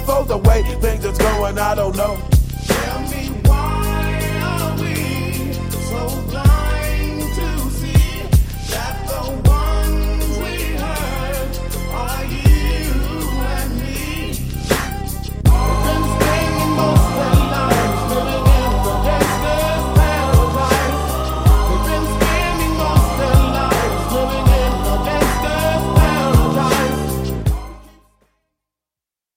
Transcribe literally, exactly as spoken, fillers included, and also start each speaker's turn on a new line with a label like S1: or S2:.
S1: for the way things is going, I don't know.